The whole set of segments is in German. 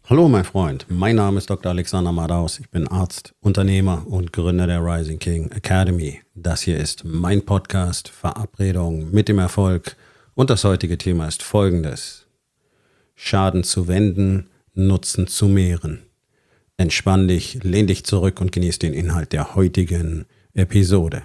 Hallo mein Freund, mein Name ist Dr. Alexander Madaus. Ich bin Arzt, Unternehmer und Gründer der Rising King Academy. Das hier ist mein Podcast Verabredung mit dem Erfolg und das heutige Thema ist folgendes: Schaden zu wenden, Nutzen zu mehren. Entspann dich, lehn dich zurück und genieß den Inhalt der heutigen Episode.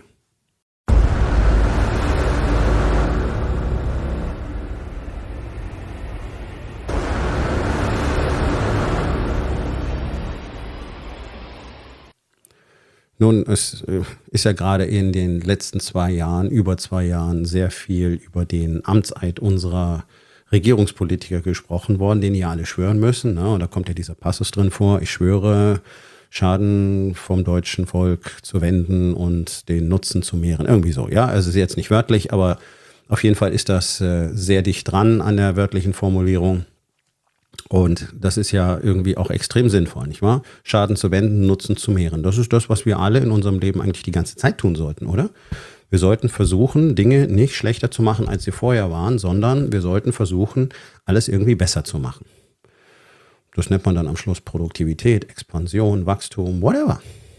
Nun, es ist ja gerade in den letzten über 2 Jahren, sehr viel über den Amtseid unserer Regierungspolitiker gesprochen worden, den ja alle schwören müssen. Ne? Und da kommt ja dieser Passus drin vor: Ich schwöre, Schaden vom deutschen Volk zu wenden und den Nutzen zu mehren. Irgendwie so, ja. Also ist jetzt nicht wörtlich, aber auf jeden Fall ist das sehr dicht dran an der wörtlichen Formulierung. Und das ist ja irgendwie auch extrem sinnvoll, nicht wahr? Schaden zu wenden, Nutzen zu mehren. Das ist das, was wir alle in unserem Leben eigentlich die ganze Zeit tun sollten, oder? Wir sollten versuchen, Dinge nicht schlechter zu machen, als sie vorher waren, sondern wir sollten versuchen, alles irgendwie besser zu machen. Das nennt man dann am Schluss Produktivität, Expansion, Wachstum, whatever.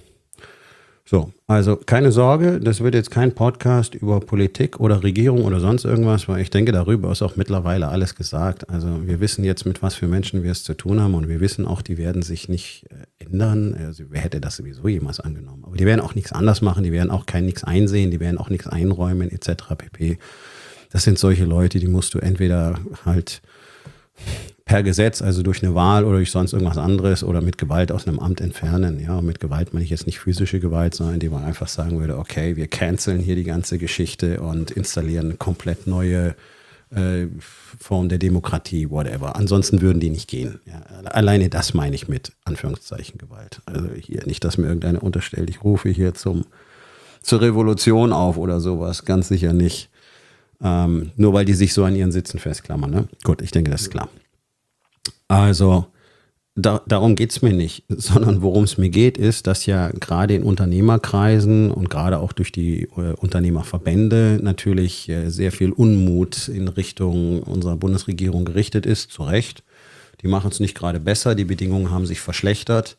So, also keine Sorge, das wird jetzt kein Podcast über Politik oder Regierung oder sonst irgendwas, weil ich denke, darüber ist auch mittlerweile alles gesagt. Also wir wissen jetzt, mit was für Menschen wir es zu tun haben, und wir wissen auch, die werden sich nicht ändern. Also wer hätte das sowieso jemals angenommen? Aber die werden auch nichts anders machen, die werden auch nichts einsehen, die werden auch nichts einräumen etc. pp. Das sind solche Leute, die musst du entweder halt per Gesetz, also durch eine Wahl oder durch sonst irgendwas anderes oder mit Gewalt aus einem Amt entfernen. Ja, mit Gewalt meine ich jetzt nicht physische Gewalt, sondern indem man einfach sagen würde, okay, wir canceln hier die ganze Geschichte und installieren eine komplett neue Form der Demokratie, whatever. Ansonsten würden die nicht gehen. Ja, alleine das meine ich mit Anführungszeichen Gewalt. Also hier nicht, dass mir irgendeiner unterstellt, ich rufe hier zur Revolution auf oder sowas. Ganz sicher nicht. Nur weil die sich so an ihren Sitzen festklammern. Ne? Gut, ich denke, das ist klar. Also darum geht es mir nicht, sondern worum es mir geht, ist, dass ja gerade in Unternehmerkreisen und gerade auch durch die Unternehmerverbände natürlich sehr viel Unmut in Richtung unserer Bundesregierung gerichtet ist, zu Recht. Die machen es nicht gerade besser, die Bedingungen haben sich verschlechtert.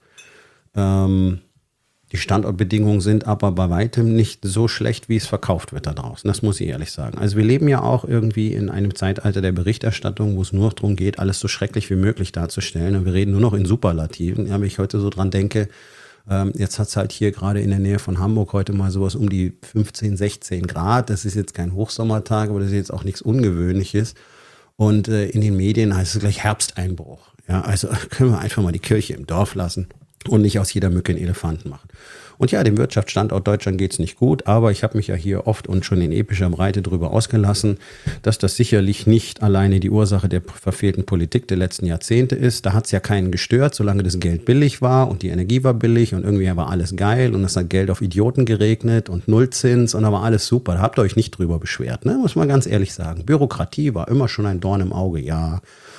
Die Standortbedingungen sind aber bei weitem nicht so schlecht, wie es verkauft wird da draußen. Das muss ich ehrlich sagen. Also wir leben ja auch irgendwie in einem Zeitalter der Berichterstattung, wo es nur noch darum geht, alles so schrecklich wie möglich darzustellen. Und wir reden nur noch in Superlativen. Ja, wenn ich heute so dran denke, jetzt hat es halt hier gerade in der Nähe von Hamburg heute mal sowas um die 15, 16 Grad. Das ist jetzt kein Hochsommertag, aber das ist jetzt auch nichts Ungewöhnliches. Und in den Medien heißt es gleich Herbsteinbruch. Ja, also können wir einfach mal die Kirche im Dorf lassen und nicht aus jeder Mücke einen Elefanten machen. Und ja, dem Wirtschaftsstandort Deutschland geht es nicht gut, aber ich habe mich ja hier oft und schon in epischer Breite darüber ausgelassen, dass das sicherlich nicht alleine die Ursache der verfehlten Politik der letzten Jahrzehnte ist. Da hat es ja keinen gestört, solange das Geld billig war und die Energie war billig und irgendwie war alles geil und es hat Geld auf Idioten geregnet und Nullzins und da war alles super. Da habt ihr euch nicht drüber beschwert, ne? Muss man ganz ehrlich sagen. Bürokratie war immer schon ein Dorn im Auge, ja.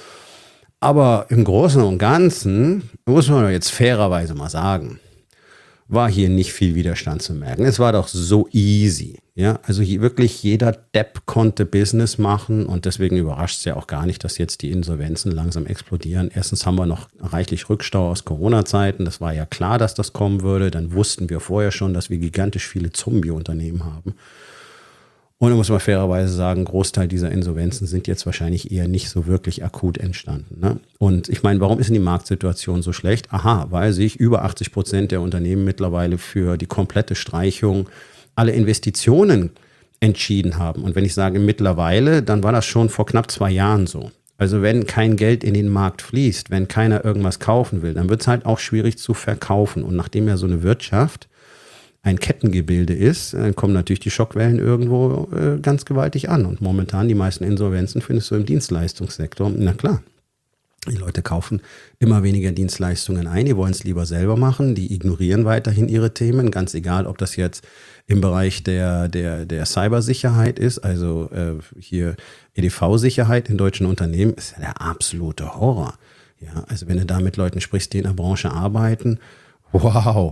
Aber im Großen und Ganzen, muss man jetzt fairerweise mal sagen, war hier nicht viel Widerstand zu merken. Es war doch so easy. Ja? Also hier wirklich jeder Depp konnte Business machen und deswegen überrascht es ja auch gar nicht, dass jetzt die Insolvenzen langsam explodieren. Erstens haben wir noch reichlich Rückstau aus Corona-Zeiten. Das war ja klar, dass das kommen würde. Dann wussten wir vorher schon, dass wir gigantisch viele Zombie-Unternehmen haben. Und da muss man fairerweise sagen, ein Großteil dieser Insolvenzen sind jetzt wahrscheinlich eher nicht so wirklich akut entstanden. Ne? Und ich meine, warum ist denn die Marktsituation so schlecht? Aha, weil sich über 80% der Unternehmen mittlerweile für die komplette Streichung aller Investitionen entschieden haben. Und wenn ich sage mittlerweile, dann war das schon vor knapp 2 Jahren so. Also wenn kein Geld in den Markt fließt, wenn keiner irgendwas kaufen will, dann wird es halt auch schwierig zu verkaufen. Und nachdem ja so eine Wirtschaft ein Kettengebilde ist, dann kommen natürlich die Schockwellen irgendwo ganz gewaltig an. Und momentan die meisten Insolvenzen findest du im Dienstleistungssektor. Na klar, die Leute kaufen immer weniger Dienstleistungen ein, die wollen es lieber selber machen, die ignorieren weiterhin ihre Themen, ganz egal, ob das jetzt im Bereich der Cybersicherheit ist, also hier EDV-Sicherheit in deutschen Unternehmen, ist ja der absolute Horror. Ja, also wenn du da mit Leuten sprichst, die in der Branche arbeiten, wow.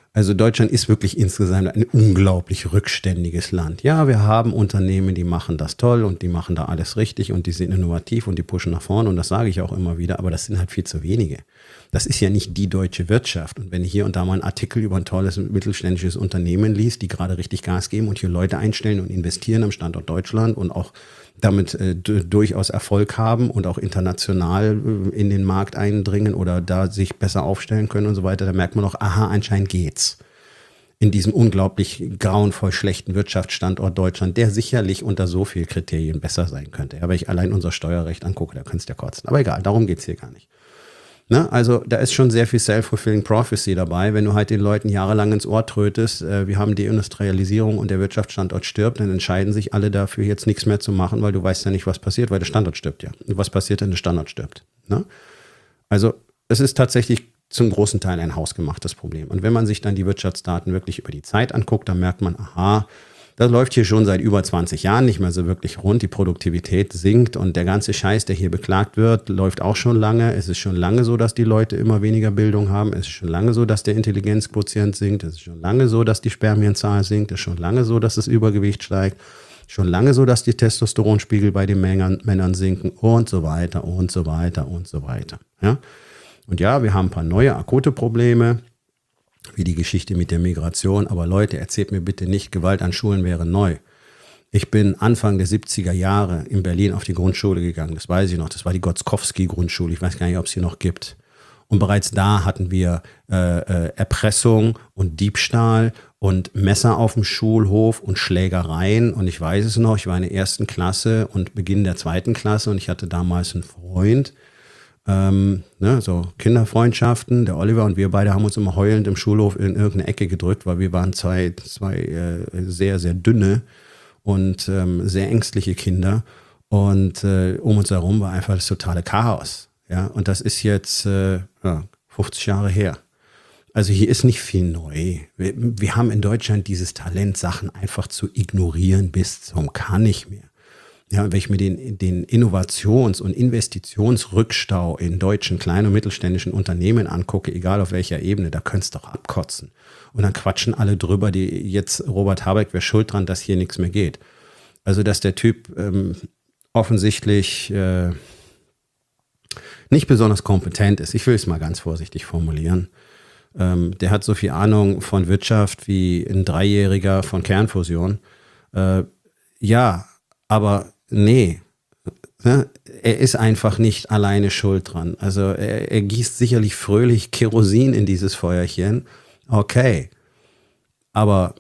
Also Deutschland ist wirklich insgesamt ein unglaublich rückständiges Land. Ja, wir haben Unternehmen, die machen das toll und die machen da alles richtig und die sind innovativ und die pushen nach vorne und das sage ich auch immer wieder, aber das sind halt viel zu wenige. Das ist ja nicht die deutsche Wirtschaft. Und wenn ich hier und da mal einen Artikel über ein tolles mittelständisches Unternehmen liest, die gerade richtig Gas geben und hier Leute einstellen und investieren am Standort Deutschland und auch damit durchaus Erfolg haben und auch international in den Markt eindringen oder da sich besser aufstellen können und so weiter, da merkt man auch, aha, anscheinend geht's. In diesem unglaublich grauenvoll schlechten Wirtschaftsstandort Deutschland, der sicherlich unter so vielen Kriterien besser sein könnte. Ja, wenn ich allein unser Steuerrecht angucke, da kannst du ja kotzen. Aber egal, darum geht's hier gar nicht. Ne? Also da ist schon sehr viel Self-Fulfilling Prophecy dabei. Wenn du halt den Leuten jahrelang ins Ohr trötest, wir haben Deindustrialisierung und der Wirtschaftsstandort stirbt, dann entscheiden sich alle dafür, jetzt nichts mehr zu machen, weil du weißt ja nicht, was passiert, weil der Standort stirbt ja. Und was passiert, wenn der Standort stirbt? Ne? Also es ist tatsächlich zum großen Teil ein hausgemachtes Problem. Und wenn man sich dann die Wirtschaftsdaten wirklich über die Zeit anguckt, dann merkt man, aha, das läuft hier schon seit über 20 Jahren nicht mehr so wirklich rund. Die Produktivität sinkt und der ganze Scheiß, der hier beklagt wird, läuft auch schon lange. Es ist schon lange so, dass die Leute immer weniger Bildung haben. Es ist schon lange so, dass der Intelligenzquotient sinkt. Es ist schon lange so, dass die Spermienzahl sinkt. Es ist schon lange so, dass das Übergewicht steigt. Schon lange so, dass die Testosteronspiegel bei den Männern sinken und so weiter und so weiter und so weiter. Ja? Und ja, wir haben ein paar neue akute Probleme, wie die Geschichte mit der Migration. Aber Leute, erzählt mir bitte nicht, Gewalt an Schulen wäre neu. Ich bin Anfang der 70er Jahre in Berlin auf die Grundschule gegangen. Das weiß ich noch. Das war die Gotzkowski-Grundschule. Ich weiß gar nicht, ob es sie noch gibt. Und bereits da hatten wir Erpressung und Diebstahl und Messer auf dem Schulhof und Schlägereien. Und ich weiß es noch, ich war in der 1. Klasse und Beginn der 2. Klasse und ich hatte damals einen Freund, so Kinderfreundschaften. Der Oliver und wir beide haben uns immer heulend im Schulhof in irgendeine Ecke gedrückt, weil wir waren zwei sehr, sehr dünne und sehr ängstliche Kinder. Und um uns herum war einfach das totale Chaos. Ja? Und das ist jetzt 50 Jahre her. Also hier ist nicht viel neu. Wir haben in Deutschland dieses Talent, Sachen einfach zu ignorieren bis zum kann nicht mehr. Ja, wenn ich mir den Innovations- und Investitionsrückstau in deutschen kleinen und mittelständischen Unternehmen angucke, egal auf welcher Ebene, da könntest du doch abkotzen. Und dann quatschen alle drüber, die jetzt Robert Habeck wäre schuld dran, dass hier nichts mehr geht. Also, dass der Typ offensichtlich nicht besonders kompetent ist. Ich will es mal ganz vorsichtig formulieren. Der hat so viel Ahnung von Wirtschaft wie ein Dreijähriger von Kernfusion. Ja, aber nee, er ist einfach nicht alleine schuld dran. Also er gießt sicherlich fröhlich Kerosin in dieses Feuerchen. Okay, aber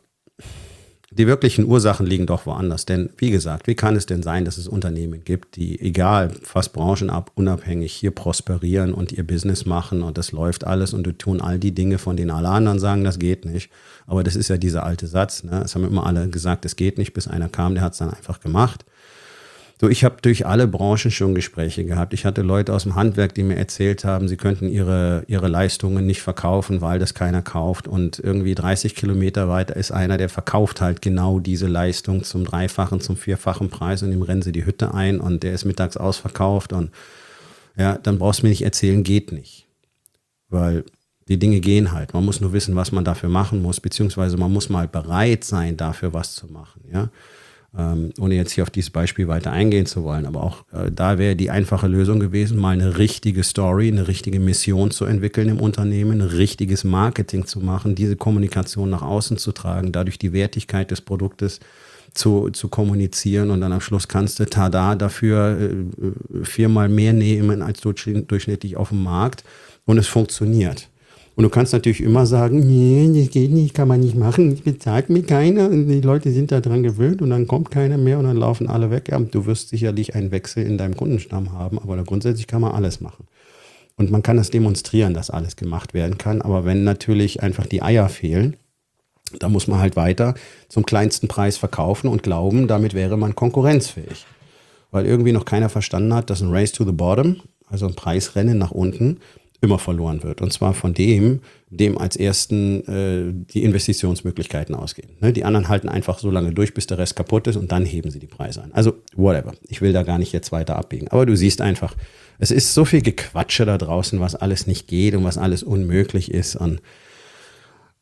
die wirklichen Ursachen liegen doch woanders. Denn wie gesagt, wie kann es denn sein, dass es Unternehmen gibt, die egal, fast branchenunabhängig hier prosperieren und ihr Business machen und das läuft alles und die tun all die Dinge, von denen alle anderen sagen, das geht nicht. Aber das ist ja dieser alte Satz. Ne? Es haben immer alle gesagt, es geht nicht, bis einer kam, der hat es dann einfach gemacht. So, ich habe durch alle Branchen schon Gespräche gehabt. Ich hatte Leute aus dem Handwerk, die mir erzählt haben, sie könnten ihre Leistungen nicht verkaufen, weil das keiner kauft. Und irgendwie 30 Kilometer weiter ist einer, der verkauft halt genau diese Leistung zum 3-fachen, zum 4-fachen Preis und dem rennen sie die Hütte ein und der ist mittags ausverkauft. Und ja, dann brauchst du mir nicht erzählen, geht nicht. Weil die Dinge gehen halt. Man muss nur wissen, was man dafür machen muss, beziehungsweise man muss mal bereit sein, dafür was zu machen, ja. Ohne jetzt hier auf dieses Beispiel weiter eingehen zu wollen, aber auch da wäre die einfache Lösung gewesen, mal eine richtige Story, eine richtige Mission zu entwickeln im Unternehmen, ein richtiges Marketing zu machen, diese Kommunikation nach außen zu tragen, dadurch die Wertigkeit des Produktes zu kommunizieren und dann am Schluss kannst du tada dafür 4-mal mehr nehmen als durchschnittlich auf dem Markt und es funktioniert. Und du kannst natürlich immer sagen, nee, das geht nicht, kann man nicht machen, ich bezahlt mir keiner und die Leute sind da dran gewöhnt und dann kommt keiner mehr und dann laufen alle weg. Ja, du wirst sicherlich einen Wechsel in deinem Kundenstamm haben, aber grundsätzlich kann man alles machen. Und man kann das demonstrieren, dass alles gemacht werden kann, aber wenn natürlich einfach die Eier fehlen, dann muss man halt weiter zum kleinsten Preis verkaufen und glauben, damit wäre man konkurrenzfähig. Weil irgendwie noch keiner verstanden hat, dass ein Race to the Bottom, also ein Preisrennen nach unten, immer verloren wird. Und zwar von dem als ersten die Investitionsmöglichkeiten ausgehen. Ne? Die anderen halten einfach so lange durch, bis der Rest kaputt ist und dann heben sie die Preise an. Also whatever. Ich will da gar nicht jetzt weiter abbiegen. Aber du siehst einfach, es ist so viel Gequatsche da draußen, was alles nicht geht und was alles unmöglich ist. Und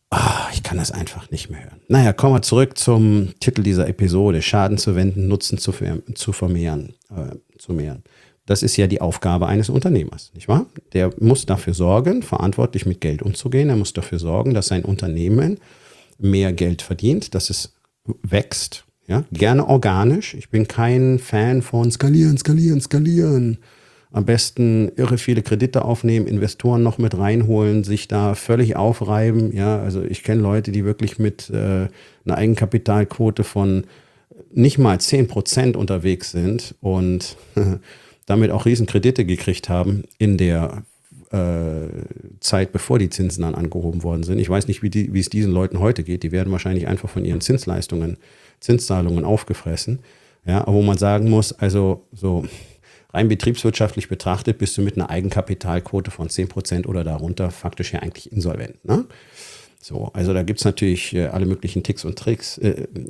Ich kann das einfach nicht mehr hören. Naja, kommen wir zurück zum Titel dieser Episode. Schaden zu wenden, Nutzen zu vermehren, zu mehren. Das ist ja die Aufgabe eines Unternehmers, nicht wahr? Der muss dafür sorgen, verantwortlich mit Geld umzugehen. Er muss dafür sorgen, dass sein Unternehmen mehr Geld verdient, dass es wächst. Ja? Gerne organisch. Ich bin kein Fan von skalieren, skalieren, skalieren. Am besten irre viele Kredite aufnehmen, Investoren noch mit reinholen, sich da völlig aufreiben. Ja, also ich kenne Leute, die wirklich mit einer Eigenkapitalquote von nicht mal 10% unterwegs sind und damit auch riesen Kredite gekriegt haben in der Zeit, bevor die Zinsen dann angehoben worden sind. Ich weiß nicht, wie es diesen Leuten heute geht. Die werden wahrscheinlich einfach von ihren Zinszahlungen aufgefressen. Ja, aber wo man sagen muss, also so rein betriebswirtschaftlich betrachtet, bist du mit einer Eigenkapitalquote von 10% oder darunter faktisch ja eigentlich insolvent. Ne? So, also da gibt es natürlich alle möglichen Tricks und Tricks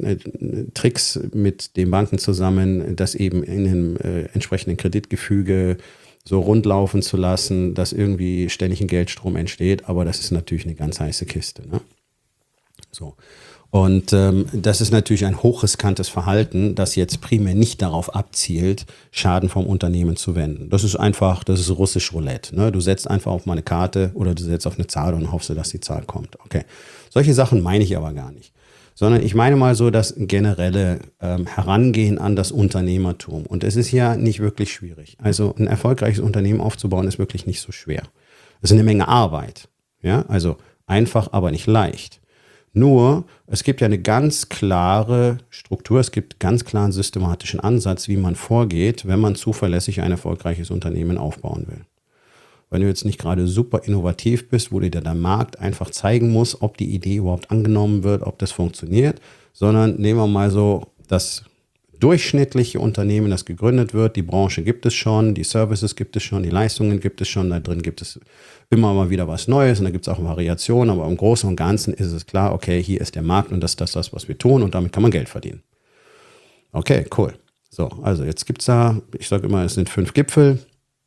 mit den Banken zusammen, das eben in einem entsprechenden Kreditgefüge so rundlaufen zu lassen, dass irgendwie ständig ein Geldstrom entsteht. Aber das ist natürlich eine ganz heiße Kiste. Ne? So. Und das ist natürlich ein hochriskantes Verhalten, das jetzt primär nicht darauf abzielt, Schaden vom Unternehmen zu wenden. Das ist russisch Roulette. Ne? Du setzt einfach auf mal eine Karte oder du setzt auf eine Zahl und hoffst, dass die Zahl kommt. Okay. Solche Sachen meine ich aber gar nicht. Sondern ich meine mal so das generelle Herangehen an das Unternehmertum. Und es ist ja nicht wirklich schwierig. Also ein erfolgreiches Unternehmen aufzubauen ist wirklich nicht so schwer. Es ist eine Menge Arbeit. Ja? Also einfach, aber nicht leicht. Nur, es gibt ja eine ganz klare Struktur, es gibt ganz klaren systematischen Ansatz, wie man vorgeht, wenn man zuverlässig ein erfolgreiches Unternehmen aufbauen will. Wenn du jetzt nicht gerade super innovativ bist, wo dir der Markt einfach zeigen muss, ob die Idee überhaupt angenommen wird, ob das funktioniert, sondern nehmen wir mal so das durchschnittliche Unternehmen, das gegründet wird, die Branche gibt es schon, die Services gibt es schon, die Leistungen gibt es schon, da drin gibt es immer mal wieder was Neues und da gibt es auch Variationen, aber im Großen und Ganzen ist es klar, okay, hier ist der Markt und das ist das, was wir tun und damit kann man Geld verdienen. Okay, cool. So, also jetzt gibt es da, ich sage immer, es sind 5 Gipfel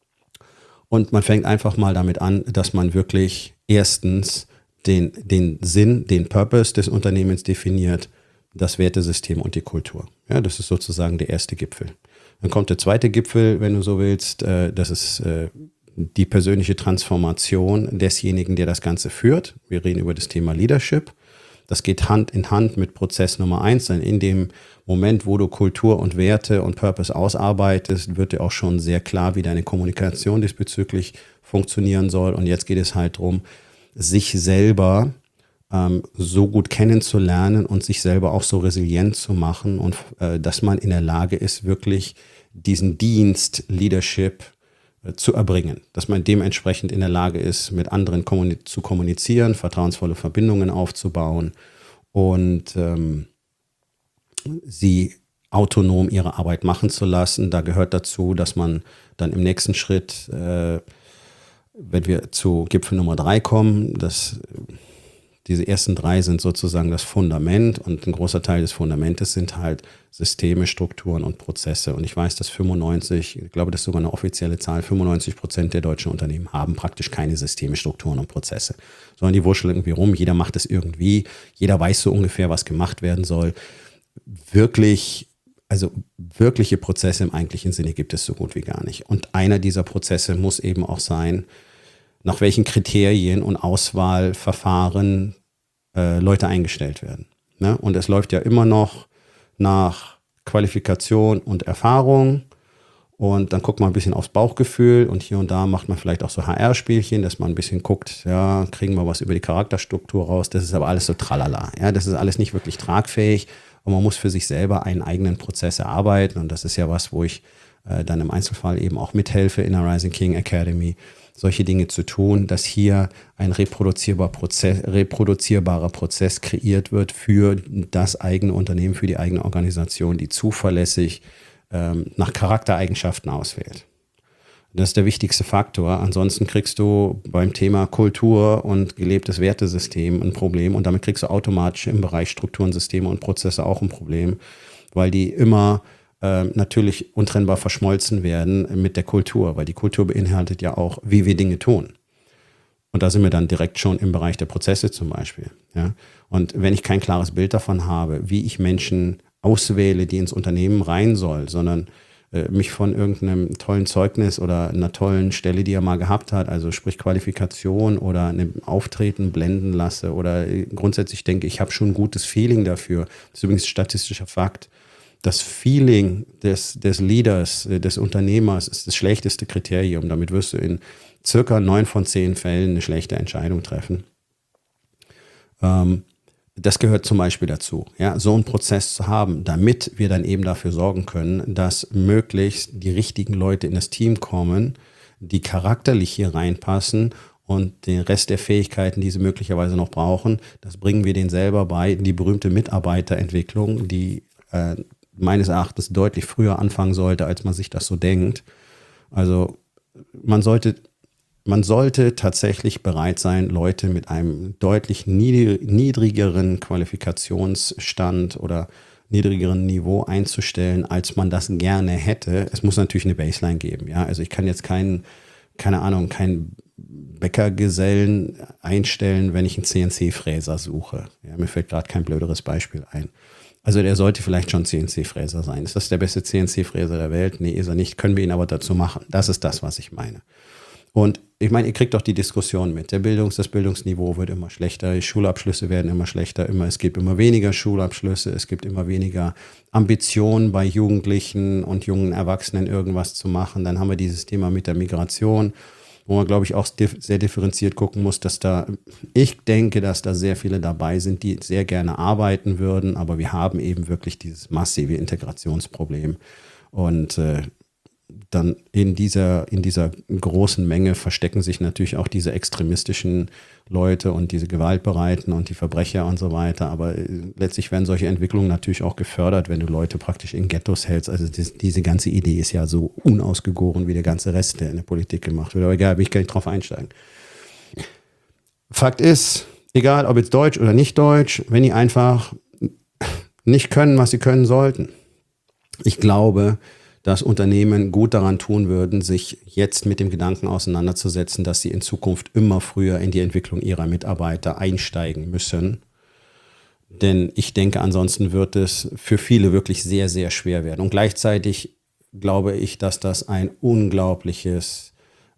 und man fängt einfach mal damit an, dass man wirklich erstens den Sinn, den Purpose des Unternehmens definiert, das Wertesystem und die Kultur. Ja, das ist sozusagen der erste Gipfel. Dann kommt der zweite Gipfel, wenn du so willst, das ist die persönliche Transformation desjenigen, der das Ganze führt. Wir reden über das Thema Leadership. Das geht Hand in Hand mit Prozess Nummer 1. Denn in dem Moment, wo du Kultur und Werte und Purpose ausarbeitest, wird dir auch schon sehr klar, wie deine Kommunikation diesbezüglich funktionieren soll. Und jetzt geht es halt darum, sich selber so gut kennenzulernen und sich selber auch so resilient zu machen und dass man in der Lage ist, wirklich diesen Dienst Leadership zu erbringen. Dass man dementsprechend in der Lage ist, mit anderen zu kommunizieren, vertrauensvolle Verbindungen aufzubauen und sie autonom ihre Arbeit machen zu lassen. Da gehört dazu, dass man dann im nächsten Schritt, wenn wir zu Gipfel Nummer 3 kommen, diese ersten 3 sind sozusagen das Fundament und ein großer Teil des Fundamentes sind halt Systeme, Strukturen und Prozesse. Und ich weiß, dass ich glaube, das ist sogar eine offizielle Zahl, 95% der deutschen Unternehmen haben praktisch keine Systeme, Strukturen und Prozesse, sondern die wurscheln irgendwie rum, jeder macht es irgendwie, jeder weiß so ungefähr, was gemacht werden soll. Wirkliche Prozesse im eigentlichen Sinne gibt es so gut wie gar nicht. Und einer dieser Prozesse muss eben auch sein, nach welchen Kriterien und Auswahlverfahren Leute eingestellt werden. Ne? Und es läuft ja immer noch nach Qualifikation und Erfahrung und dann guckt man ein bisschen aufs Bauchgefühl und hier und da macht man vielleicht auch so HR-Spielchen, dass man ein bisschen guckt, ja, kriegen wir was über die Charakterstruktur raus, das ist aber alles so tralala. Ja, das ist alles nicht wirklich tragfähig und man muss für sich selber einen eigenen Prozess erarbeiten und das ist ja was, wo ich dann im Einzelfall eben auch mithelfe in der Rising King Academy, solche Dinge zu tun, dass hier ein reproduzierbarer Prozess kreiert wird für das eigene Unternehmen, für die eigene Organisation, die zuverlässig nach Charaktereigenschaften auswählt. Das ist der wichtigste Faktor. Ansonsten kriegst du beim Thema Kultur und gelebtes Wertesystem ein Problem und damit kriegst du automatisch im Bereich Strukturen, Systeme und Prozesse auch ein Problem, weil die immer natürlich untrennbar verschmolzen werden mit der Kultur, weil die Kultur beinhaltet ja auch, wie wir Dinge tun. Und da sind wir dann direkt schon im Bereich der Prozesse zum Beispiel. Ja? Und wenn ich kein klares Bild davon habe, wie ich Menschen auswähle, die ins Unternehmen rein soll, sondern mich von irgendeinem tollen Zeugnis oder einer tollen Stelle, die er mal gehabt hat, also sprich Qualifikation oder einem Auftreten blenden lasse oder grundsätzlich denke, ich habe schon ein gutes Feeling dafür. Das ist übrigens statistischer Fakt. Das Feeling des Leaders, des Unternehmers ist das schlechteste Kriterium. Damit wirst du in circa 9 von 10 Fällen eine schlechte Entscheidung treffen. Das gehört zum Beispiel dazu, ja, so einen Prozess zu haben, damit wir dann eben dafür sorgen können, dass möglichst die richtigen Leute in das Team kommen, die charakterlich hier reinpassen und den Rest der Fähigkeiten, die sie möglicherweise noch brauchen, das bringen wir denen selber bei. Die berühmte Mitarbeiterentwicklung, die meines Erachtens deutlich früher anfangen sollte, als man sich das so denkt. Also man sollte tatsächlich bereit sein, Leute mit einem deutlich niedrigeren Qualifikationsstand oder niedrigeren Niveau einzustellen, als man das gerne hätte. Es muss natürlich eine Baseline geben. Ja? Also ich kann jetzt keinen Bäckergesellen einstellen, wenn ich einen CNC-Fräser suche. Ja, mir fällt gerade kein blöderes Beispiel ein. Also der sollte vielleicht schon CNC-Fräser sein. Ist das der beste CNC-Fräser der Welt? Nee, ist er nicht. Können wir ihn aber dazu machen. Das ist das, was ich meine. Und ich meine, ihr kriegt doch die Diskussion mit. Das Bildungsniveau wird immer schlechter, die Schulabschlüsse werden immer schlechter, es gibt immer weniger Schulabschlüsse, es gibt immer weniger Ambitionen bei Jugendlichen und jungen Erwachsenen irgendwas zu machen. Dann haben wir dieses Thema mit der Migration, wo man, glaube ich, auch sehr differenziert gucken muss, ich denke, dass da sehr viele dabei sind, die sehr gerne arbeiten würden, aber wir haben eben wirklich dieses massive Integrationsproblem. Und dann in dieser großen Menge verstecken sich natürlich auch diese extremistischen Leute und diese Gewaltbereiten und die Verbrecher und so weiter. Aber letztlich werden solche Entwicklungen natürlich auch gefördert, wenn du Leute praktisch in Ghettos hältst. Also diese ganze Idee ist ja so unausgegoren wie der ganze Rest, der in der Politik gemacht wird. Aber egal, will ich gar nicht drauf einsteigen. Fakt ist, egal ob jetzt Deutsch oder nicht Deutsch, wenn die einfach nicht können, was sie können sollten. Ich glaube, dass Unternehmen gut daran tun würden, sich jetzt mit dem Gedanken auseinanderzusetzen, dass sie in Zukunft immer früher in die Entwicklung ihrer Mitarbeiter einsteigen müssen. Denn ich denke, ansonsten wird es für viele wirklich sehr, sehr schwer werden. Und gleichzeitig glaube ich, dass das ein unglaubliches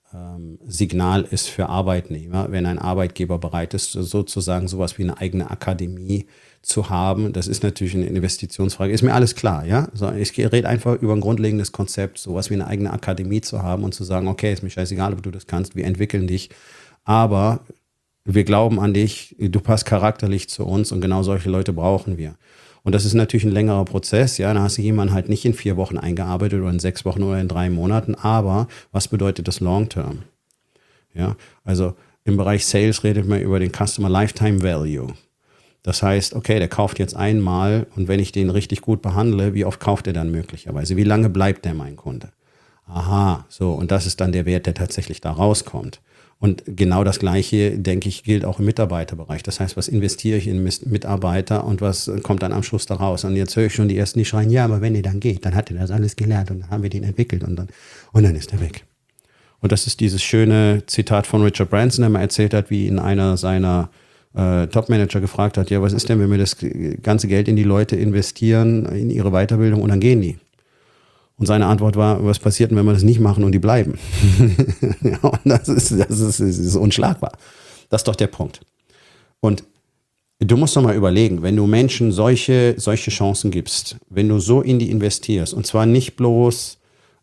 Signal ist für Arbeitnehmer, wenn ein Arbeitgeber bereit ist, sozusagen sowas wie eine eigene Akademie zu haben. Das ist natürlich eine Investitionsfrage. Ist mir alles klar, ja? So, ich rede einfach über ein grundlegendes Konzept, sowas wie eine eigene Akademie zu haben und zu sagen, okay, ist mir scheißegal, ob du das kannst, wir entwickeln dich, aber wir glauben an dich, du passt charakterlich zu uns und genau solche Leute brauchen wir. Und das ist natürlich ein längerer Prozess, ja, da hast du jemanden halt nicht in 4 Wochen eingearbeitet oder in 6 Wochen oder in 3 Monaten, aber was bedeutet das Long Term? Ja, also im Bereich Sales redet man über den Customer Lifetime Value. Das heißt, okay, der kauft jetzt einmal und wenn ich den richtig gut behandle, wie oft kauft er dann möglicherweise? Wie lange bleibt der mein Kunde? Aha, so, und das ist dann der Wert, der tatsächlich da rauskommt. Und genau das Gleiche, denke ich, gilt auch im Mitarbeiterbereich. Das heißt, was investiere ich in Mitarbeiter und was kommt dann am Schluss da raus? Und jetzt höre ich schon die Ersten, die schreien, ja, aber wenn er dann geht, dann hat er das alles gelernt und dann haben wir den entwickelt und dann ist er weg. Und das ist dieses schöne Zitat von Richard Branson, der mal erzählt hat, wie ihn einer seiner Top-Manager gefragt hat, ja, was ist denn, wenn wir das ganze Geld in die Leute investieren, in ihre Weiterbildung und dann gehen die? Und seine Antwort war, was passiert denn, wenn wir das nicht machen und die bleiben? Ja, und das ist unschlagbar. Das ist doch der Punkt. Und du musst doch mal überlegen, wenn du Menschen solche Chancen gibst, wenn du so in die investierst, und zwar nicht bloß,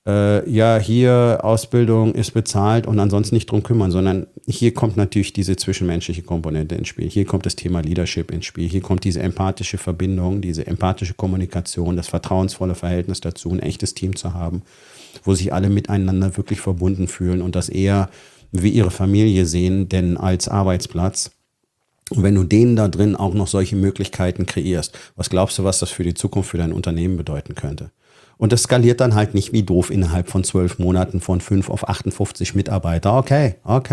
ja, hier Ausbildung ist bezahlt und ansonsten nicht drum kümmern, sondern hier kommt natürlich diese zwischenmenschliche Komponente ins Spiel. Hier kommt das Thema Leadership ins Spiel. Hier kommt diese empathische Verbindung, diese empathische Kommunikation, das vertrauensvolle Verhältnis dazu, ein echtes Team zu haben, wo sich alle miteinander wirklich verbunden fühlen und das eher wie ihre Familie sehen, denn als Arbeitsplatz. Und wenn du denen da drin auch noch solche Möglichkeiten kreierst, was glaubst du, was das für die Zukunft für dein Unternehmen bedeuten könnte? Und das skaliert dann halt nicht wie doof innerhalb von 12 Monaten von 5 auf 58 Mitarbeiter. Okay.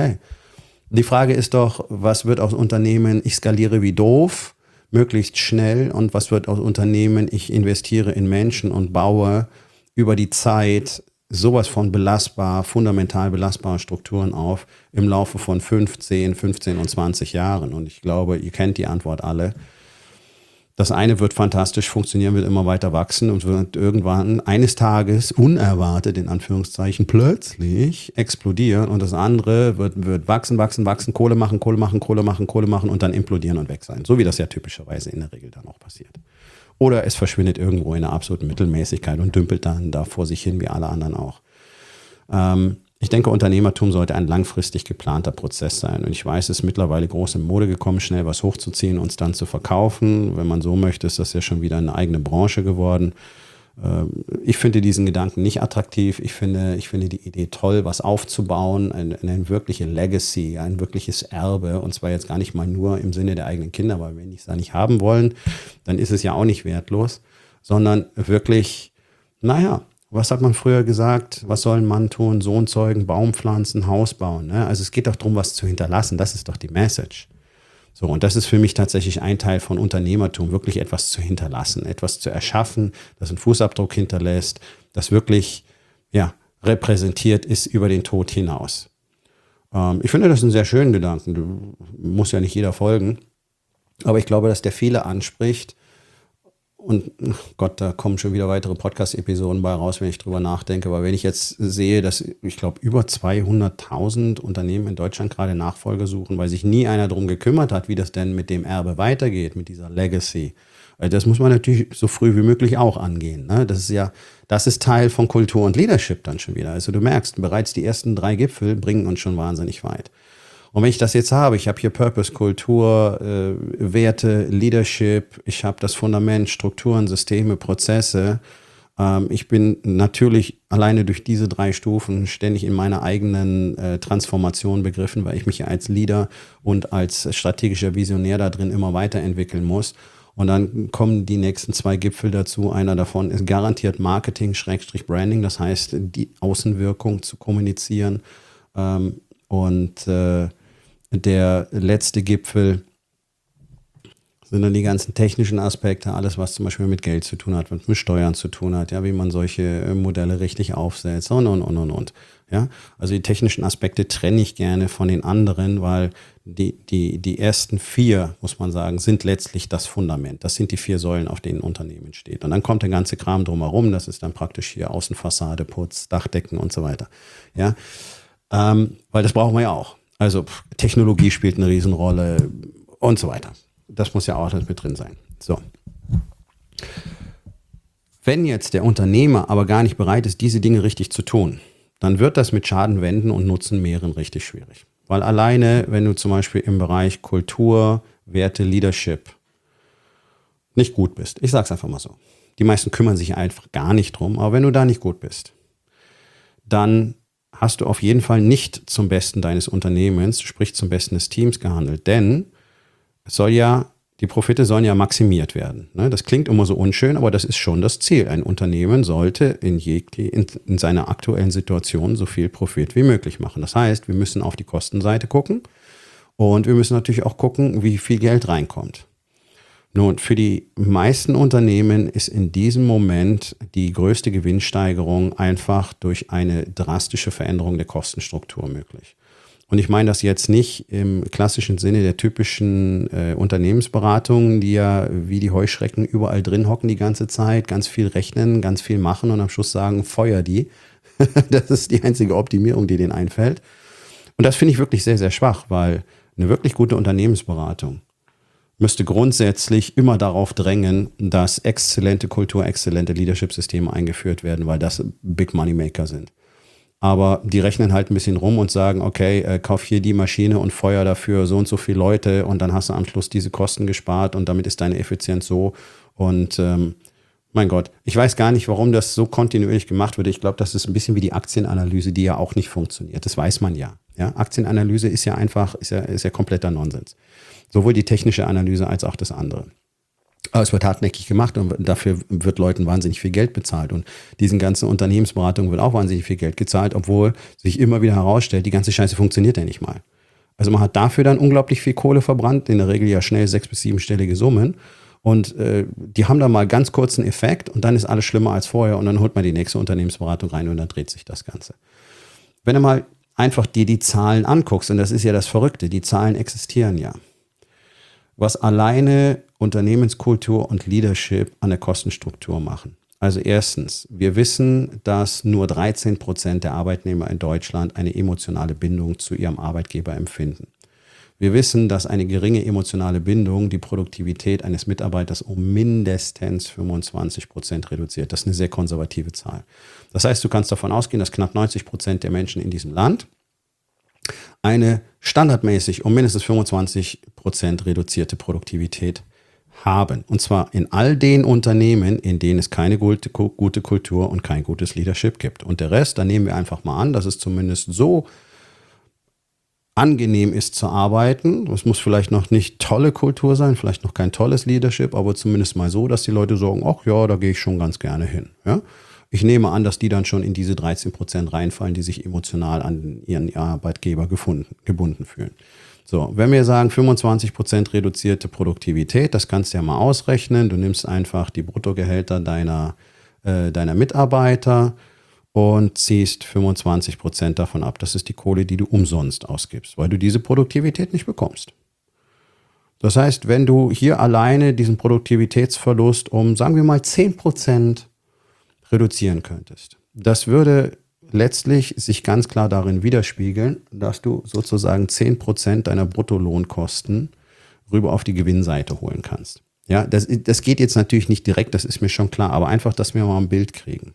Die Frage ist doch, was wird aus Unternehmen, ich skaliere wie doof, möglichst schnell, und was wird aus Unternehmen, ich investiere in Menschen und baue über die Zeit sowas von belastbar, fundamental belastbare Strukturen auf im Laufe von 15 und 20 Jahren. Und ich glaube, ihr kennt die Antwort alle. Das eine wird fantastisch funktionieren, wird immer weiter wachsen und wird irgendwann eines Tages unerwartet, in Anführungszeichen, plötzlich explodieren. Und das andere wird wachsen, Kohle machen und dann implodieren und weg sein. So wie das ja typischerweise in der Regel dann auch passiert. Oder es verschwindet irgendwo in einer absoluten Mittelmäßigkeit und dümpelt dann da vor sich hin, wie alle anderen auch. Ich denke, Unternehmertum sollte ein langfristig geplanter Prozess sein. Und ich weiß, es ist mittlerweile groß in Mode gekommen, schnell was hochzuziehen und es dann zu verkaufen. Wenn man so möchte, ist das ja schon wieder eine eigene Branche geworden. Ich finde diesen Gedanken nicht attraktiv. Ich finde die Idee toll, was aufzubauen, eine wirkliche Legacy, ein wirkliches Erbe. Und zwar jetzt gar nicht mal nur im Sinne der eigenen Kinder, weil wenn die es da nicht haben wollen, dann ist es ja auch nicht wertlos, sondern wirklich, was hat man früher gesagt? Was soll ein Mann tun? Sohn zeugen, Baum pflanzen, Haus bauen. Ne? Also es geht doch darum, was zu hinterlassen. Das ist doch die Message. So, und das ist für mich tatsächlich ein Teil von Unternehmertum, wirklich etwas zu hinterlassen, etwas zu erschaffen, das einen Fußabdruck hinterlässt, das wirklich repräsentiert ist über den Tod hinaus. Ich finde das einen sehr schönen Gedanken. Du muss ja nicht jeder folgen. Aber ich glaube, dass der viele anspricht. Und Gott, da kommen schon wieder weitere Podcast-Episoden bei raus, wenn ich drüber nachdenke. Aber wenn ich jetzt sehe, dass ich glaube, über 200.000 Unternehmen in Deutschland gerade Nachfolger suchen, weil sich nie einer darum gekümmert hat, wie das denn mit dem Erbe weitergeht, mit dieser Legacy. Das muss man natürlich so früh wie möglich auch angehen. Ne? Das ist Teil von Kultur und Leadership dann schon wieder. Also du merkst, bereits die ersten 3 Gipfel bringen uns schon wahnsinnig weit. Und wenn ich das jetzt habe, ich habe hier Purpose, Kultur, Werte, Leadership, ich habe das Fundament, Strukturen, Systeme, Prozesse. Ich bin natürlich alleine durch diese 3 Stufen ständig in meiner eigenen Transformation begriffen, weil ich mich ja als Leader und als strategischer Visionär da drin immer weiterentwickeln muss. Und dann kommen die nächsten 2 Gipfel dazu. Einer davon ist garantiert Marketing/Branding, das heißt, die Außenwirkung zu kommunizieren. Der letzte Gipfel sind dann die ganzen technischen Aspekte, alles, was zum Beispiel mit Geld zu tun hat, mit Steuern zu tun hat, wie man solche Modelle richtig aufsetzt und. Ja? Also die technischen Aspekte trenne ich gerne von den anderen, weil die ersten 4, muss man sagen, sind letztlich das Fundament. Das sind die 4 Säulen, auf denen ein Unternehmen steht. Und dann kommt der ganze Kram drumherum, das ist dann praktisch hier Außenfassade, Putz, Dachdecken und so weiter. Ja? Weil das brauchen wir ja auch. Also Technologie spielt eine Riesenrolle und so weiter. Das muss ja auch alles mit drin sein. So. Wenn jetzt der Unternehmer aber gar nicht bereit ist, diese Dinge richtig zu tun, dann wird das mit Schaden, Wenden und Nutzen mehren richtig schwierig. Weil alleine, wenn du zum Beispiel im Bereich Kultur, Werte, Leadership nicht gut bist, ich sag's einfach mal so, die meisten kümmern sich einfach gar nicht drum, aber wenn du da nicht gut bist, dann hast du auf jeden Fall nicht zum Besten deines Unternehmens, sprich zum Besten des Teams gehandelt. Denn die Profite sollen ja maximiert werden. Das klingt immer so unschön, aber das ist schon das Ziel. Ein Unternehmen sollte in seiner aktuellen Situation so viel Profit wie möglich machen. Das heißt, wir müssen auf die Kostenseite gucken und wir müssen natürlich auch gucken, wie viel Geld reinkommt. Nun, für die meisten Unternehmen ist in diesem Moment die größte Gewinnsteigerung einfach durch eine drastische Veränderung der Kostenstruktur möglich. Und ich meine das jetzt nicht im klassischen Sinne der typischen Unternehmensberatungen, die ja wie die Heuschrecken überall drin hocken die ganze Zeit, ganz viel rechnen, ganz viel machen und am Schluss sagen, feuer die. Das ist die einzige Optimierung, die denen einfällt. Und das finde ich wirklich sehr, sehr schwach, weil eine wirklich gute Unternehmensberatung müsste grundsätzlich immer darauf drängen, dass exzellente Kultur, exzellente Leadership-Systeme eingeführt werden, weil das Big Money Maker sind. Aber die rechnen halt ein bisschen rum und sagen, okay, kauf hier die Maschine und feuer dafür so und so viele Leute und dann hast du am Schluss diese Kosten gespart und damit ist deine Effizienz so. Und mein Gott, ich weiß gar nicht, warum das so kontinuierlich gemacht wird. Ich glaube, das ist ein bisschen wie die Aktienanalyse, die ja auch nicht funktioniert. Das weiß man ja. Aktienanalyse ist ja kompletter Nonsens. Sowohl die technische Analyse als auch das andere. Aber es wird hartnäckig gemacht und dafür wird Leuten wahnsinnig viel Geld bezahlt. Und diesen ganzen Unternehmensberatungen wird auch wahnsinnig viel Geld gezahlt, obwohl sich immer wieder herausstellt, die ganze Scheiße funktioniert ja nicht mal. Also man hat dafür dann unglaublich viel Kohle verbrannt, in der Regel ja schnell 6- bis 7-stellige Summen. Und die haben da mal ganz kurzen Effekt und dann ist alles schlimmer als vorher und dann holt man die nächste Unternehmensberatung rein und dann dreht sich das Ganze. Wenn du mal einfach dir die Zahlen anguckst, und das ist ja das Verrückte, die Zahlen existieren ja. Was alleine Unternehmenskultur und Leadership an der Kostenstruktur machen. Also erstens, wir wissen, dass nur 13% der Arbeitnehmer in Deutschland eine emotionale Bindung zu ihrem Arbeitgeber empfinden. Wir wissen, dass eine geringe emotionale Bindung die Produktivität eines Mitarbeiters um mindestens 25% reduziert. Das ist eine sehr konservative Zahl. Das heißt, du kannst davon ausgehen, dass knapp 90% der Menschen in diesem Land eine standardmäßig um mindestens 25% reduzierte Produktivität haben. Und zwar in all den Unternehmen, in denen es keine gute Kultur und kein gutes Leadership gibt. Und der Rest, da nehmen wir einfach mal an, dass es zumindest so angenehm ist zu arbeiten. Es muss vielleicht noch nicht tolle Kultur sein, vielleicht noch kein tolles Leadership, aber zumindest mal so, dass die Leute sagen, ach ja, da gehe ich schon ganz gerne hin. Ja? Ich nehme an, dass die dann schon in diese 13% reinfallen, die sich emotional an ihren Arbeitgeber gebunden fühlen. So, wenn wir sagen 25% reduzierte Produktivität, das kannst du ja mal ausrechnen. Du nimmst einfach die Bruttogehälter deiner Mitarbeiter und ziehst 25% davon ab. Das ist die Kohle, die du umsonst ausgibst, weil du diese Produktivität nicht bekommst. Das heißt, wenn du hier alleine diesen Produktivitätsverlust um, sagen wir mal, 10% reduzieren könntest, das würde letztlich sich ganz klar darin widerspiegeln, dass du sozusagen 10% deiner Bruttolohnkosten rüber auf die Gewinnseite holen kannst. Ja, das geht jetzt natürlich nicht direkt, das ist mir schon klar, aber einfach, dass wir mal ein Bild kriegen.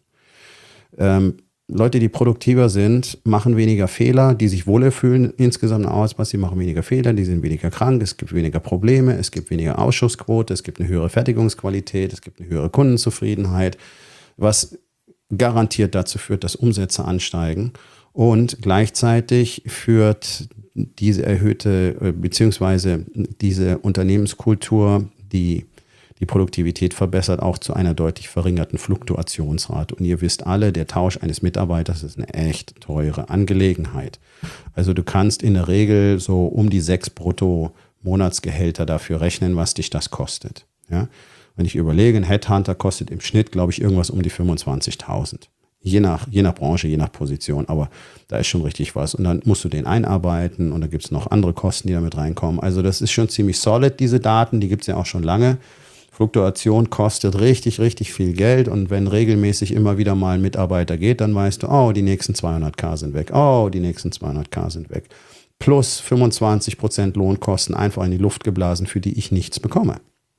Leute, die produktiver sind, machen weniger Fehler, die sich wohler fühlen insgesamt im Arbeitsplatz, die machen weniger Fehler, die sind weniger krank, es gibt weniger Probleme, es gibt weniger Ausschussquote, es gibt eine höhere Fertigungsqualität, es gibt eine höhere Kundenzufriedenheit, was garantiert dazu führt, dass Umsätze ansteigen und gleichzeitig führt diese erhöhte beziehungsweise diese Unternehmenskultur, die Produktivität verbessert, auch zu einer deutlich verringerten Fluktuationsrate. Und ihr wisst alle, der Tausch eines Mitarbeiters ist eine echt teure Angelegenheit. Also du kannst in der Regel so um die 6 Brutto-Monatsgehälter dafür rechnen, was dich das kostet. Ja? Wenn ich überlege, ein Headhunter kostet im Schnitt, glaube ich, irgendwas um die 25.000. Je nach Branche, je nach Position, aber da ist schon richtig was. Und dann musst du den einarbeiten und da gibt es noch andere Kosten, die damit reinkommen. Also das ist schon ziemlich solid, diese Daten, die gibt es ja auch schon lange. Fluktuation kostet richtig, richtig viel Geld und wenn regelmäßig immer wieder mal ein Mitarbeiter geht, dann weißt du, oh, die nächsten 200.000 sind weg, oh, die nächsten 200.000 sind weg. Plus 25% Lohnkosten einfach in die Luft geblasen, für die ich nichts bekomme.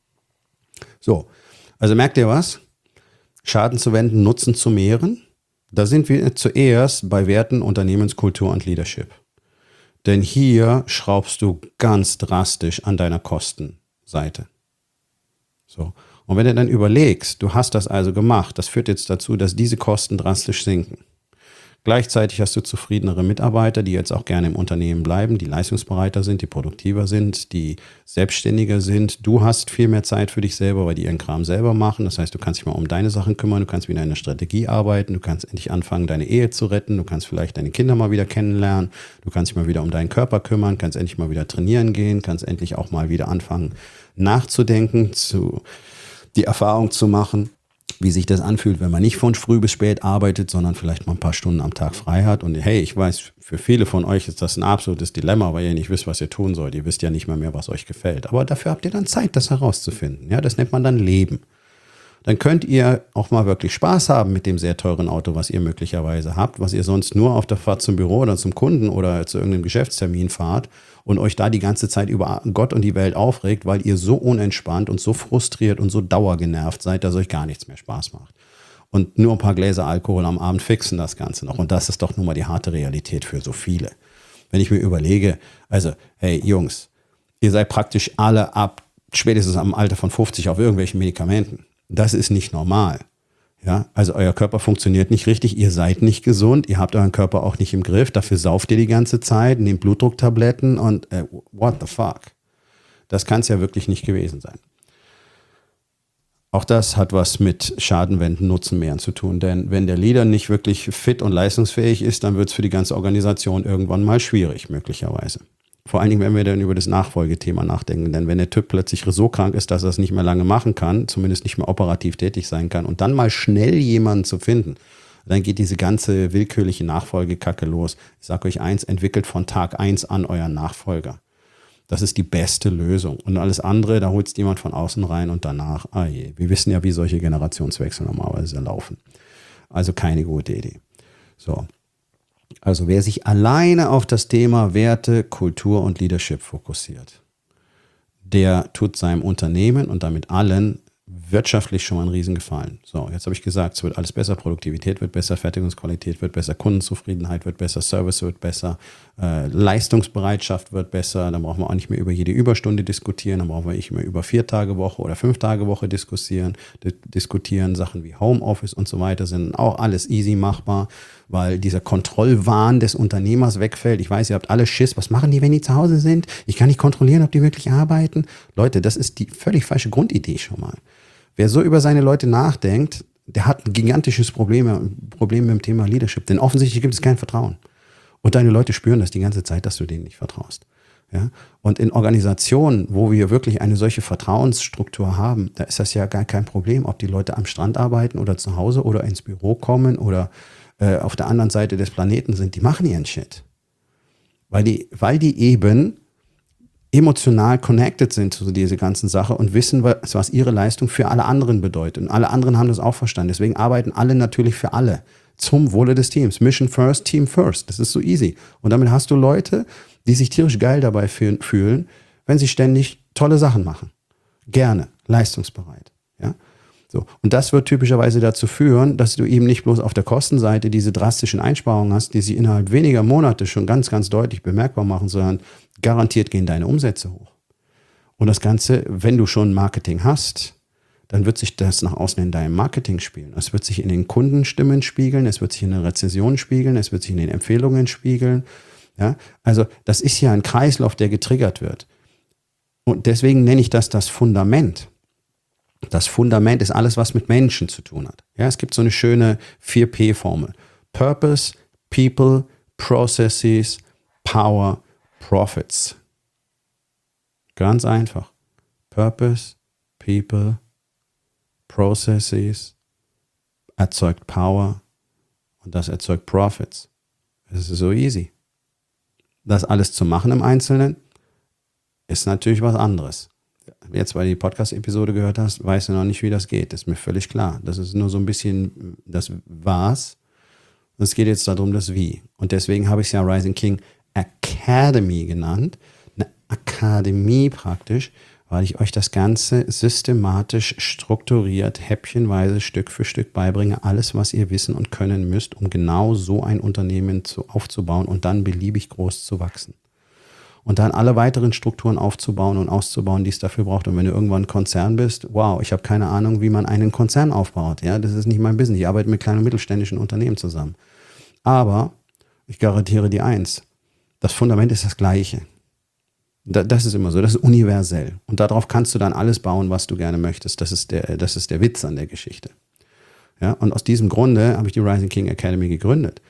So, also merkt ihr was? Schaden zu wenden, Nutzen zu mehren. Da sind wir zuerst bei Werten, Unternehmenskultur und Leadership. Denn hier schraubst du ganz drastisch an deiner Kostenseite. So. Und wenn du dann überlegst, du hast das also gemacht, das führt jetzt dazu, dass diese Kosten drastisch sinken. Gleichzeitig hast du zufriedenere Mitarbeiter, die jetzt auch gerne im Unternehmen bleiben, die leistungsbereiter sind, die produktiver sind, die selbstständiger sind. Du hast viel mehr Zeit für dich selber, weil die ihren Kram selber machen. Das heißt, du kannst dich mal um deine Sachen kümmern, du kannst wieder in der Strategie arbeiten, du kannst endlich anfangen, deine Ehe zu retten, du kannst vielleicht deine Kinder mal wieder kennenlernen, du kannst dich mal wieder um deinen Körper kümmern, kannst endlich mal wieder trainieren gehen, kannst endlich auch mal wieder anfangen nachzudenken, die Erfahrung zu machen, wie sich das anfühlt, wenn man nicht von früh bis spät arbeitet, sondern vielleicht mal ein paar Stunden am Tag frei hat. Und hey, ich weiß, für viele von euch ist das ein absolutes Dilemma, weil ihr nicht wisst, was ihr tun sollt. Ihr wisst ja nicht mehr, was euch gefällt. Aber dafür habt ihr dann Zeit, das herauszufinden. Ja, das nennt man dann Leben. Dann könnt ihr auch mal wirklich Spaß haben mit dem sehr teuren Auto, was ihr möglicherweise habt, was ihr sonst nur auf der Fahrt zum Büro oder zum Kunden oder zu irgendeinem Geschäftstermin fahrt und euch da die ganze Zeit über Gott und die Welt aufregt, weil ihr so unentspannt und so frustriert und so dauergenervt seid, dass euch gar nichts mehr Spaß macht. Und nur ein paar Gläser Alkohol am Abend fixen das Ganze noch. Und das ist doch nun mal die harte Realität für so viele. Wenn ich mir überlege, also, hey Jungs, ihr seid praktisch alle ab spätestens am Alter von 50 auf irgendwelchen Medikamenten. Das ist nicht normal. Ja, also euer Körper funktioniert nicht richtig, ihr seid nicht gesund, ihr habt euren Körper auch nicht im Griff, dafür sauft ihr die ganze Zeit, nehmt Blutdrucktabletten und what the fuck? Das kann es ja wirklich nicht gewesen sein. Auch das hat was mit Schadenwenden, Nutzen mehren zu tun, denn wenn der Leader nicht wirklich fit und leistungsfähig ist, dann wird es für die ganze Organisation irgendwann mal schwierig, möglicherweise. Vor allen Dingen, wenn wir dann über das Nachfolgethema nachdenken. Denn wenn der Typ plötzlich so krank ist, dass er es nicht mehr lange machen kann, zumindest nicht mehr operativ tätig sein kann und dann mal schnell jemanden zu finden, dann geht diese ganze willkürliche Nachfolgekacke los. Ich sage euch eins, entwickelt von Tag 1 an euren Nachfolger. Das ist die beste Lösung. Und alles andere, da holt es jemand von außen rein und danach, wir wissen ja, wie solche Generationswechsel normalerweise laufen. Also keine gute Idee. So. Also wer sich alleine auf das Thema Werte, Kultur und Leadership fokussiert, der tut seinem Unternehmen und damit allen wirtschaftlich schon mal einen Riesengefallen. So, jetzt habe ich gesagt, es wird alles besser, Produktivität wird besser, Fertigungsqualität wird besser, Kundenzufriedenheit wird besser, Service wird besser, Leistungsbereitschaft wird besser, dann brauchen wir auch nicht mehr über jede Überstunde diskutieren, dann brauchen wir nicht mehr über 4-Tage-Woche oder 5-Tage-Woche diskutieren, Sachen wie Homeoffice und so weiter sind auch alles easy machbar, weil dieser Kontrollwahn des Unternehmers wegfällt. Ich weiß, ihr habt alle Schiss, was machen die, wenn die zu Hause sind? Ich kann nicht kontrollieren, ob die wirklich arbeiten. Leute, das ist die völlig falsche Grundidee schon mal. Wer so über seine Leute nachdenkt, der hat ein gigantisches Problem mit dem Thema Leadership. Denn offensichtlich gibt es kein Vertrauen. Und deine Leute spüren das die ganze Zeit, dass du denen nicht vertraust. Ja? Und in Organisationen, wo wir wirklich eine solche Vertrauensstruktur haben, da ist das ja gar kein Problem, ob die Leute am Strand arbeiten oder zu Hause oder ins Büro kommen oder auf der anderen Seite des Planeten sind. Die machen ihren Shit. Weil die eben emotional connected sind zu dieser ganzen Sache und wissen, was ihre Leistung für alle anderen bedeutet. Und alle anderen haben das auch verstanden. Deswegen arbeiten alle natürlich für alle. Zum Wohle des Teams. Mission first, Team first. Das ist so easy. Und damit hast du Leute, die sich tierisch geil dabei fühlen, wenn sie ständig tolle Sachen machen. Gerne, leistungsbereit. Ja? So. Und das wird typischerweise dazu führen, dass du eben nicht bloß auf der Kostenseite diese drastischen Einsparungen hast, die sich innerhalb weniger Monate schon ganz, ganz deutlich bemerkbar machen, sondern garantiert gehen deine Umsätze hoch. Und das Ganze, wenn du schon Marketing hast, dann wird sich das nach außen in deinem Marketing spiegeln. Es wird sich in den Kundenstimmen spiegeln, es wird sich in den Rezensionen spiegeln, es wird sich in den Empfehlungen spiegeln. Ja? Also das ist ja ein Kreislauf, der getriggert wird. Und deswegen nenne ich das Fundament. Das Fundament ist alles, was mit Menschen zu tun hat. Ja, es gibt so eine schöne 4P-Formel. Purpose, People, Processes, Power, Profits. Ganz einfach. Purpose, People, Processes erzeugt Power und das erzeugt Profits. Es ist so easy. Das alles zu machen im Einzelnen ist natürlich was anderes. Jetzt, weil du die Podcast-Episode gehört hast, weißt du noch nicht, wie das geht. Das ist mir völlig klar. Das ist nur so ein bisschen das Was. Und es geht jetzt darum, das Wie. Und deswegen habe ich es ja Rising King Academy genannt. Eine Akademie praktisch, weil ich euch das Ganze systematisch, strukturiert, häppchenweise, Stück für Stück beibringe. Alles, was ihr wissen und können müsst, um genau so ein Unternehmen aufzubauen und dann beliebig groß zu wachsen. Und dann alle weiteren Strukturen aufzubauen und auszubauen, die es dafür braucht. Und wenn du irgendwann ein Konzern bist, wow, ich habe keine Ahnung, wie man einen Konzern aufbaut. Ja, das ist nicht mein Business. Ich arbeite mit kleinen und mittelständischen Unternehmen zusammen. Aber ich garantiere dir eins, das Fundament ist das gleiche. Das ist immer so, das ist universell. Und darauf kannst du dann alles bauen, was du gerne möchtest. Das ist der Witz an der Geschichte. Ja, und aus diesem Grunde habe ich die Rising King Academy gegründet.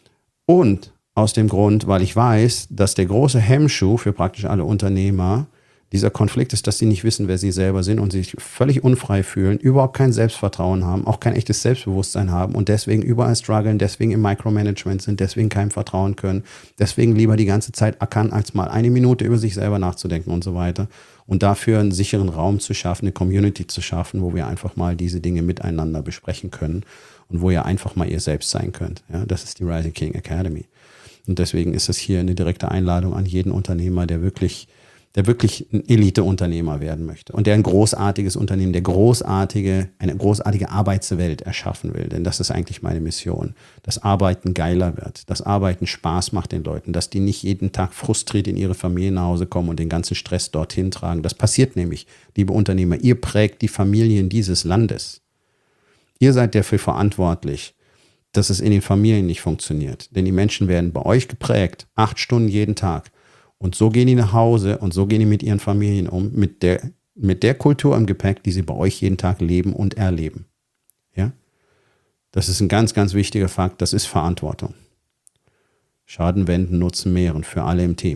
Und aus dem Grund, weil ich weiß, dass der große Hemmschuh für praktisch alle Unternehmer dieser Konflikt ist, dass sie nicht wissen, wer sie selber sind und sich völlig unfrei fühlen, überhaupt kein Selbstvertrauen haben, auch kein echtes Selbstbewusstsein haben und deswegen überall strugglen, deswegen im Micromanagement sind, deswegen keinem vertrauen können, deswegen lieber die ganze Zeit ackern, als mal eine Minute über sich selber nachzudenken und so weiter. Und dafür einen sicheren Raum zu schaffen, eine Community zu schaffen, wo wir einfach mal diese Dinge miteinander besprechen können und wo ihr einfach mal ihr selbst sein könnt. Ja, das ist die Rising King Academy. Und deswegen ist es hier eine direkte Einladung an jeden Unternehmer, der wirklich ein Elite-Unternehmer werden möchte und der ein großartiges Unternehmen, eine großartige Arbeitswelt erschaffen will. Denn das ist eigentlich meine Mission. Dass Arbeiten geiler wird, dass Arbeiten Spaß macht den Leuten, dass die nicht jeden Tag frustriert in ihre Familie nach Hause kommen und den ganzen Stress dorthin tragen. Das passiert nämlich, liebe Unternehmer. Ihr prägt die Familien dieses Landes. Ihr seid dafür verantwortlich, dass es in den Familien nicht funktioniert. Denn die Menschen werden bei euch geprägt, 8 Stunden jeden Tag. Und so gehen die nach Hause und so gehen die mit ihren Familien um, mit der Kultur im Gepäck, die sie bei euch jeden Tag leben und erleben. Ja? Das ist ein ganz, ganz wichtiger Fakt. Das ist Verantwortung. Schaden wenden, Nutzen mehren für alle im Team.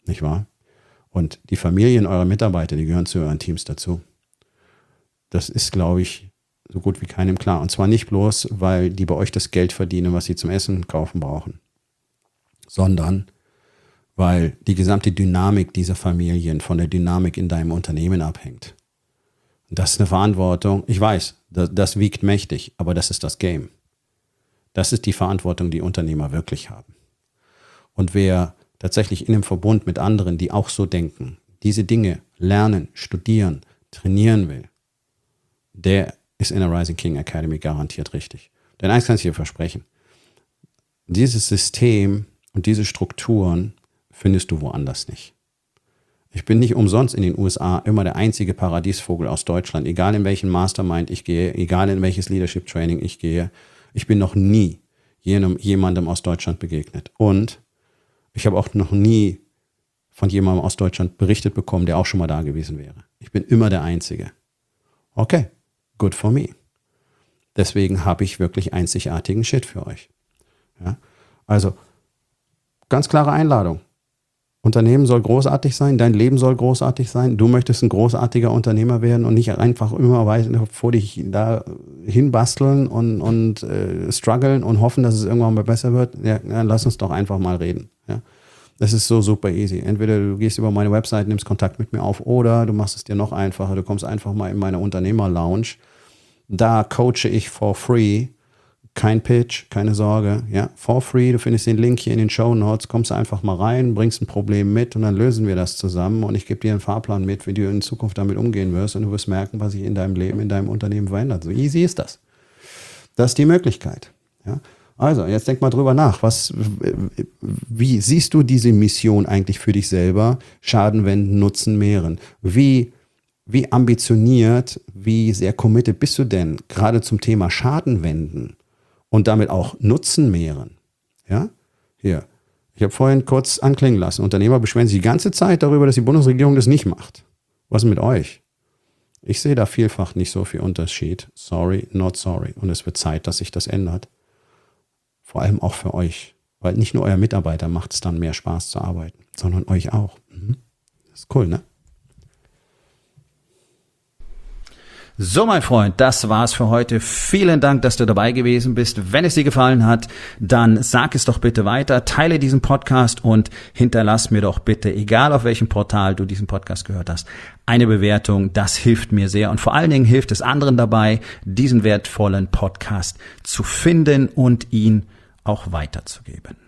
nicht wahr? Und die Familien eurer Mitarbeiter, die gehören zu euren Teams dazu. Das ist, glaube ich, so gut wie keinem klar. Und zwar nicht bloß, weil die bei euch das Geld verdienen, was sie zum Essen kaufen brauchen, sondern weil die gesamte Dynamik dieser Familien von der Dynamik in deinem Unternehmen abhängt. Und das ist eine Verantwortung. Ich weiß, das wiegt mächtig, aber das ist das Game. Das ist die Verantwortung, die Unternehmer wirklich haben. Und wer tatsächlich in einem Verbund mit anderen, die auch so denken, diese Dinge lernen, studieren, trainieren will, der ist in der Rising King Academy garantiert richtig. Denn eins kann ich dir versprechen, dieses System und diese Strukturen findest du woanders nicht. Ich bin nicht umsonst in den USA immer der einzige Paradiesvogel aus Deutschland, egal in welchen Mastermind ich gehe, egal in welches Leadership Training ich gehe. Ich bin noch nie jemandem aus Deutschland begegnet. Und ich habe auch noch nie von jemandem aus Deutschland berichtet bekommen, der auch schon mal da gewesen wäre. Ich bin immer der Einzige. Okay, good for me. Deswegen habe ich wirklich einzigartigen Shit für euch. Ja? Also, ganz klare Einladung. Unternehmen soll großartig sein, dein Leben soll großartig sein. Du möchtest ein großartiger Unternehmer werden und nicht einfach immer weiter vor dich da hinbasteln und strugglen und hoffen, dass es irgendwann mal besser wird. Ja, lass uns doch einfach mal reden. Ja. Das ist so super easy. Entweder du gehst über meine Website, nimmst Kontakt mit mir auf oder du machst es dir noch einfacher. Du kommst einfach mal in meine Unternehmer-Lounge. Da coache ich for free. Kein Pitch, keine Sorge, ja, for free, du findest den Link hier in den Shownotes, kommst einfach mal rein, bringst ein Problem mit und dann lösen wir das zusammen und ich gebe dir einen Fahrplan mit, wie du in Zukunft damit umgehen wirst und du wirst merken, was sich in deinem Leben, in deinem Unternehmen verändert. So easy ist das. Das ist die Möglichkeit. Ja. Also, jetzt denk mal drüber nach, wie siehst du diese Mission eigentlich für dich selber? Schaden wenden, Nutzen mehren. Wie ambitioniert, wie sehr committed bist du denn gerade zum Thema Schaden wenden? Und damit auch Nutzen mehren. Ja? Hier. Ich habe vorhin kurz anklingen lassen. Unternehmer beschweren sich die ganze Zeit darüber, dass die Bundesregierung das nicht macht. Was ist mit euch? Ich sehe da vielfach nicht so viel Unterschied. Sorry, not sorry. Und es wird Zeit, dass sich das ändert. Vor allem auch für euch. Weil nicht nur euer Mitarbeiter macht es dann mehr Spaß zu arbeiten, sondern euch auch. Das ist cool, ne? So, mein Freund, das war's für heute. Vielen Dank, dass du dabei gewesen bist. Wenn es dir gefallen hat, dann sag es doch bitte weiter, teile diesen Podcast und hinterlass mir doch bitte, egal auf welchem Portal du diesen Podcast gehört hast, eine Bewertung. Das hilft mir sehr und vor allen Dingen hilft es anderen dabei, diesen wertvollen Podcast zu finden und ihn auch weiterzugeben.